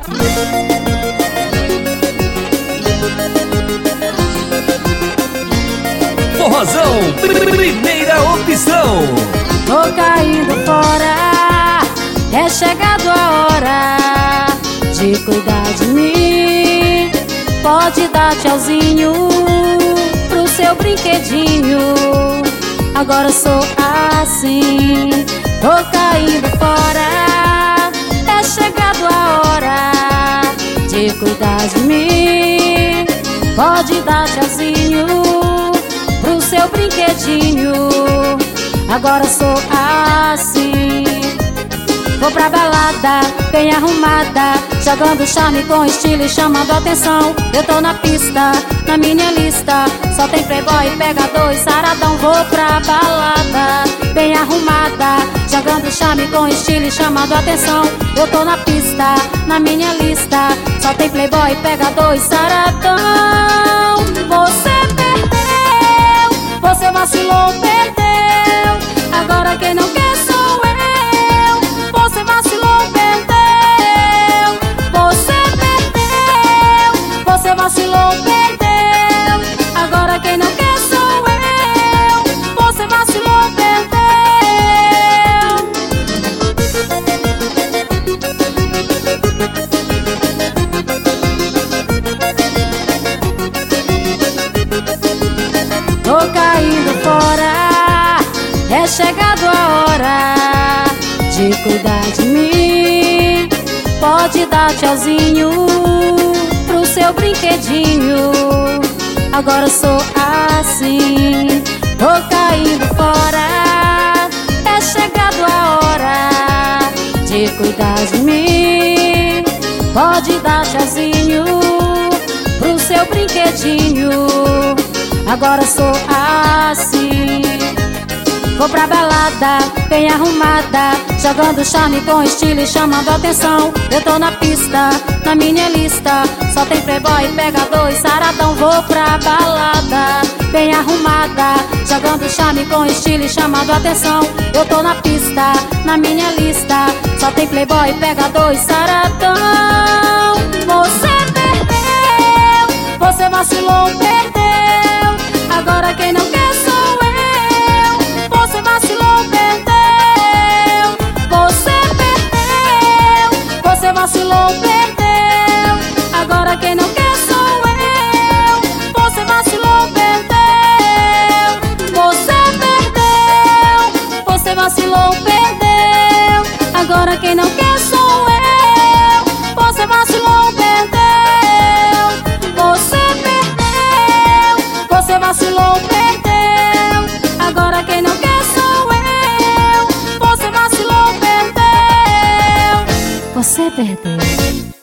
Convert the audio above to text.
Forrozão, primeira opção. Tô caindo fora, é chegado a hora de cuidar de mim. Pode dar tchauzinho pro seu brinquedinho. Agora sou assim. Tô caindo fora, é chegado a hora de cuidar de mim. Pode dar tchauzinho pro seu brinquedinho. Agora sou assim. Vou pra balada, bem arrumada, jogando charme com estilo e chamando atenção. Eu tô na pista, na minha lista, só tem playboy, pegador e saradão. Vou pra balada, bem arrumada, jogando charme com estilo e chamando atenção. Eu tô na pista, na minha lista, só tem playboy, pegador e saradão. Você perdeu, você vacilou, perdeu. Agora quem não quer sou eu. Você vacilou, perdeu. Você perdeu, você vacilou, perdeu. Agora quem não quer sou eu. Você vacilou, perdeu. Tô caindo fora, é chegado a hora de cuidar de mim. Pode dar tchauzinho pro seu brinquedinho. Agora sou assim. Tô caindo fora, é chegado a hora de cuidar de mim. Pode dar tchauzinho pro seu brinquedinho. Agora sou assim. Vou pra balada, bem arrumada, jogando charme com estilo e chamando atenção. Eu tô na pista, na minha lista, só tem playboy, pegador e saradão. Vou pra balada, bem arrumada, jogando charme com estilo e chamando atenção. Eu tô na pista, na minha lista, só tem playboy, pegador e saradão. Você perdeu, você vacilou, perdeu. Agora quem não quer sou eu. Você vacilou, perdeu. Você perdeu, você vacilou, perdeu. Agora quem não quer sou eu. Você vacilou, perdeu. Você perdeu, você vacilou, perdeu. Agora quem não quer sou eu. Você vacilou, perdeu. Você perdeu, você vacilou, perdeu. Agora quem não quer sou eu. Você vacilou, perdeu. Você perdeu.